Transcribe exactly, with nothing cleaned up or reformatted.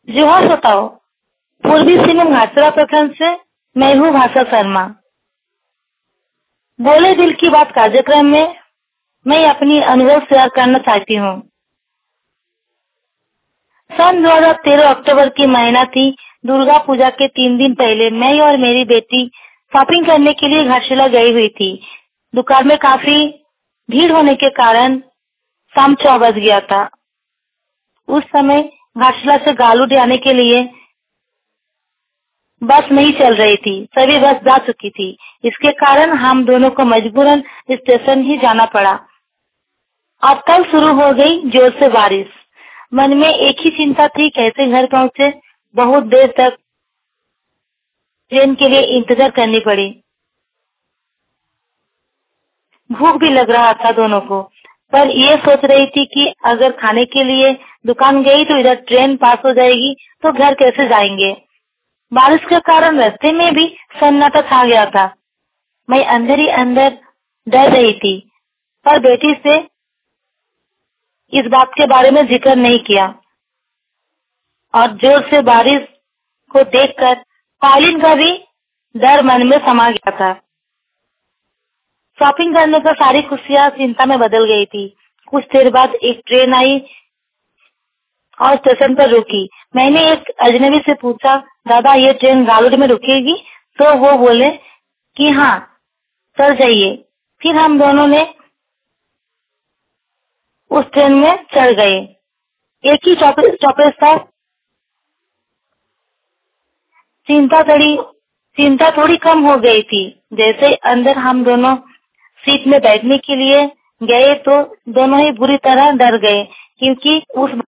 जोहार श्रोताओं, पूर्वी सिंहभूम घाटशिला प्रखंड से मैं हूँ भाषा शर्मा। बोले दिल की बात कार्यक्रम में मैं अपनी अनुभव शेयर करना चाहती हूँ। सन दो हज़ार तेरह अक्टूबर की महीना थी। दुर्गा पूजा के तीन दिन पहले मैं और मेरी बेटी शॉपिंग करने के लिए घाटशिला गई हुई थी। दुकान में काफी भीड़ होने के कारण शाम छह बज गया था। उस समय घाटशिला से गालू जाने के लिए बस नहीं चल रही थी, सभी बस जा चुकी थी। इसके कारण हम दोनों को मजबूरन स्टेशन ही जाना पड़ा। अब कल शुरू हो गई जोर से बारिश। मन में एक ही चिंता थी, कैसे घर पहुँचे। बहुत देर तक ट्रेन के लिए इंतजार करनी पड़ी। भूख भी लग रहा था दोनों को, पर ये सोच रही थी कि अगर खाने के लिए दुकान गई तो इधर ट्रेन पास हो जाएगी, तो घर कैसे जाएंगे। बारिश के कारण रास्ते में भी सन्नाटा छा गया था। मैं अंदर ही अंदर डर रही थी, पर बेटी से इस बात के बारे में जिक्र नहीं किया। और जोर से बारिश को देखकर कालीन का भी डर मन में समा गया था। शॉपिंग करने पर सारी खुशियाँ चिंता में बदल गई थी। कुछ देर बाद एक ट्रेन आई और स्टेशन पर रुकी। मैंने एक अजनबी से पूछा, दादा ये ट्रेन गालूड में रुकेगी? तो वो बोले कि हाँ, चल जाइए। फिर हम दोनों ने उस ट्रेन में चढ़ गए। एक ही स्टॉपेज था। चिंता थोड़ी चिंता थोड़ी कम हो गई थी। जैसे अंदर हम दोनों सीट में बैठने के लिए गए तो दोनों ही बुरी तरह डर गए, क्योंकि उस